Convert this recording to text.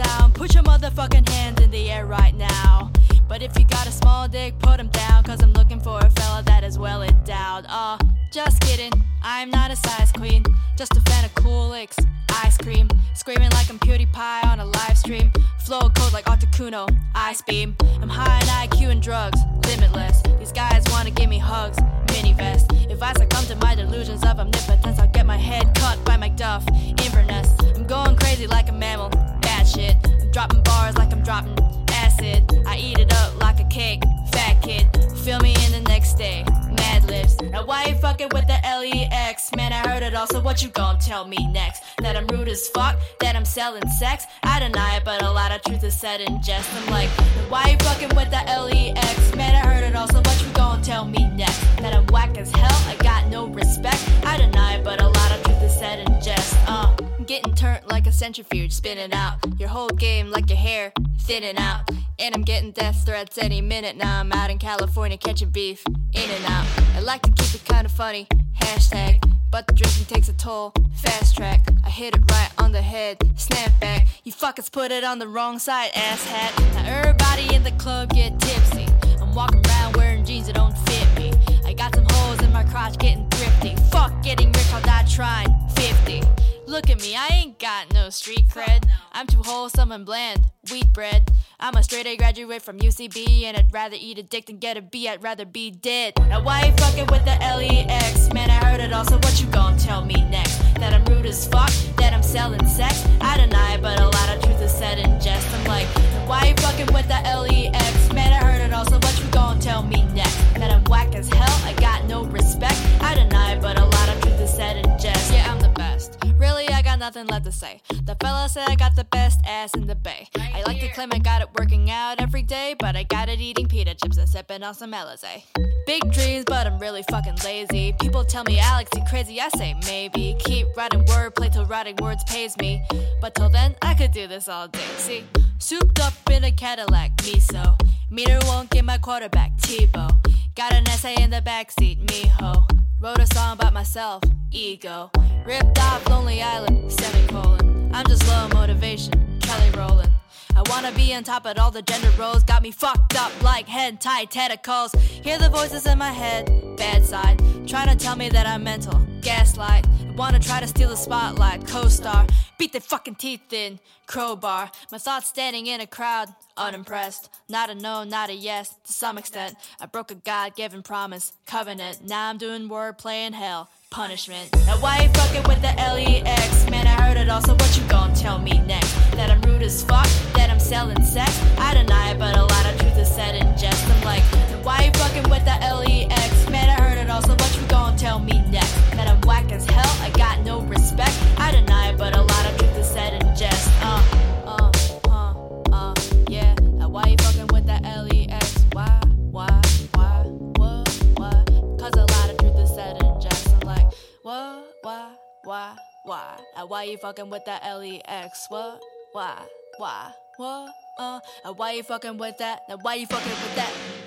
sound, put your motherfucking hands in the air right now. But if you got a small dick, put 'em down, cause I'm looking for a fella that is well endowed. Just kidding, I'm not a size queen, just a fan of cool licks, ice cream, screaming like I'm PewDiePie on a live stream, flow code like Articuno, ice beam. I'm high in IQ and drugs, limitless. These guys wanna give me hugs, mini vest. If I succumb to my delusions of omnipotence, I'll get my head cut by Macduff, Inverness. I'm going crazy like a mammal, bad shit. I'm dropping bars like I'm dropping acid. I eat it up like a cake, fat kid. Feel me in the next day, mad libs. Now why you fucking with the LEX? Man, I heard it all, so what you gon' tell me next? That I'm rude as fuck, that I'm selling sex? I deny it, but a lot of truth is said in jest. I'm like, why you fucking with the LEX? Man, I heard it all, so what you gon' tell me next? That I'm whack as hell, I got no respect? I deny it, but a lot of truth is said in jest. I'm getting turned like a centrifuge, spinning out your whole game like your hair thinning out. And I'm getting death threats any minute now. I'm out in California catching beef, in and out. I like to keep it kinda funny, hashtag, but the drinking takes a toll, fast track. I hit it right on the head, snap back. You fuckers put it on the wrong side, ass hat. Now everybody in the club get tipsy. I'm walking around wearing jeans that don't fit me. I got some holes in my crotch getting thrifty. Fuck getting rich, I'll die trying, 50. Look at me, I ain't got no street cred. I'm too wholesome and bland, wheat bread. I'm a straight A graduate from UCB, and I'd rather eat a dick than get a B, I'd rather be dead. Now why you fucking with the LEX? Man, I heard it all, so what you gon' tell me next? That I'm rude as fuck, that I'm selling sex? I deny it, but a lot of truth is said in jest. I'm like, why you fucking with the LEX? Man, I heard it all, so what you gon' tell me next? That I'm whack as hell, I got no respect? I deny it, but a lot of truth is said in jest. Yeah, I'm the best. Really, I got nothing left to say. The fella said I got the best ass in the bay. I like to claim I got it working out every day, but I got it eating pita chips and sipping on some Alizé. Big dreams, but I'm really fucking lazy. People tell me, Alex, you crazy? I say maybe. Keep writing wordplay till writing words pays me. But till then, I could do this all day. See, souped up in a Cadillac, miso. Meter won't get my quarterback, Tebow. Got an essay in the backseat, miho. Wrote a song about myself, ego. Ripped off Lonely Island, semicolon. I'm just low motivation, Kelly Rowland. I wanna be on top of all the gender roles. Got me fucked up like hentai tentacles. Hear the voices in my head, bad side. Trying to tell me that I'm mental, gaslight. Wanna try to steal the spotlight, co-star. Beat their fucking teeth in, crowbar. My thoughts standing in a crowd, unimpressed. Not a no, not a yes, to some extent. I broke a God-given promise, covenant. Now I'm doing wordplay in hell, punishment. Now why you fucking with the LEX? Man, I heard it all, so what you gon' tell me next? That I'm rude as fuck, that I'm selling sex? I deny it, but a lot of truth is said in jest. I'm like, why you fucking with the LEX? Man, I heard it all, so what you gon' tell me next? That I'm whack as hell, I got no respect? I deny it, but a lot of truth is said in jest. Yeah. Now why you fucking with the LEX? Why, what? Cause a lot of truth is said in jest. I'm like, what, why? Now why you fucking with the LEX? What, why, what? Why you fucking with that? Now why you fucking with that?